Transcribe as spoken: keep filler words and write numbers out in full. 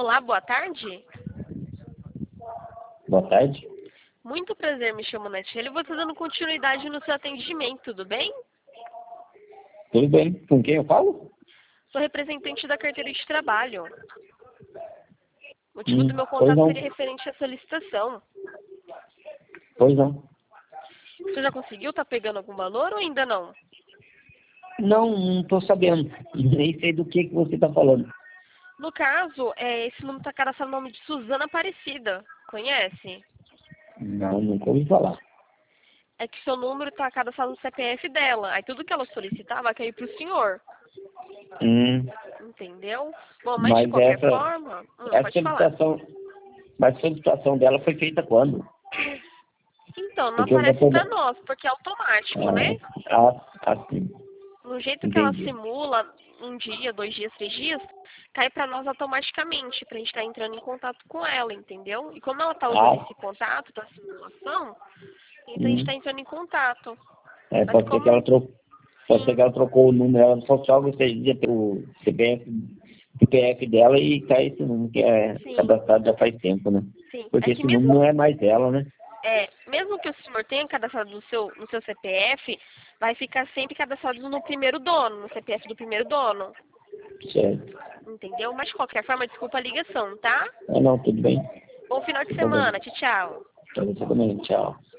Olá, boa tarde. Boa tarde. Muito prazer, me chamo Natiele e vou estar dando continuidade no seu atendimento, tudo bem? Tudo bem. Com quem eu falo? Sou representante da carteira de trabalho. O motivo Hum, do meu pois contato não. seria referente à solicitação. Pois não. Você já conseguiu? Tá pegando algum valor ou ainda não? Não, não estou sabendo. Nem sei do que, que você está falando. No caso, é, esse número está cadastrado no nome de Suzana Aparecida. Conhece? Não, nunca ouvi falar. É que seu número está cadastrado no C P F dela. Aí tudo que ela solicitar vai cair para o senhor. Hum, Entendeu? Bom, mas de mas qualquer essa, forma... Hum, essa pode falar. solicitação, mas a solicitação dela foi feita quando? Então, não Porque eu já aparece estou... para nós, porque é automático, né? Ah, ah, assim, No jeito que ela entendi. simula, um dia, dois dias, três dias, cai para nós automaticamente, para a gente estar entrando em contato com ela, entendeu? E como ela está usando Ah, esse contato da simulação, então a gente hum, está entrando em contato. é, Mas pode ser que ela como... trocou. Pode ser Sim, que ela trocou o número, ela só só gostaria de ter o C P F, C P F dela e tá esse número que é sim, cadastrado já faz tempo, né? sim. É Porque que esse número não mesmo, é mais dela, né? é, mesmo que o senhor tenha cadastrado no seu, no seu C P F, vai ficar sempre cadastrado no primeiro dono, no C P F do primeiro dono. Certo. Entendeu? Mas de qualquer forma, desculpa a ligação, tá? Ah, não, tudo bem. Bom final de Sem problema. semana. Tchau, tchau. Pra você também, tchau.